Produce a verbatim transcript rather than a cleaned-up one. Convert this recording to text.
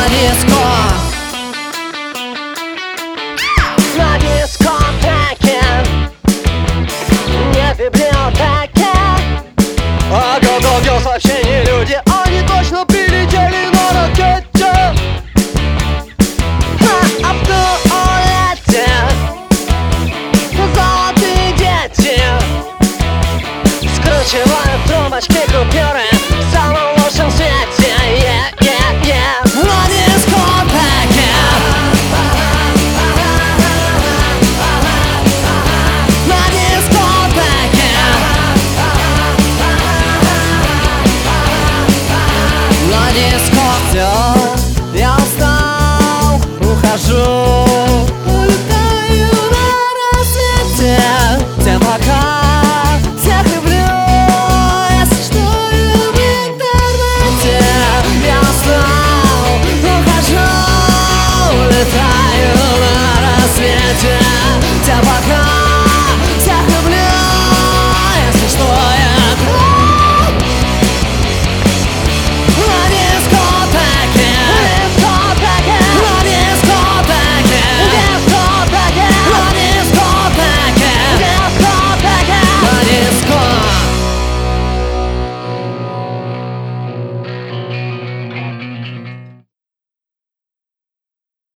на диско. На дискотеке, не в библиотеке. А готовил сообщения люди, они точно прилетели на ракете. А в туалете золотые дети скручивают трубочки купюры в самом лучшем свете. Yeah, yeah, yeah. На дискотеке, на дискотеке, на дискотеке. Всё, я устал, ухожу.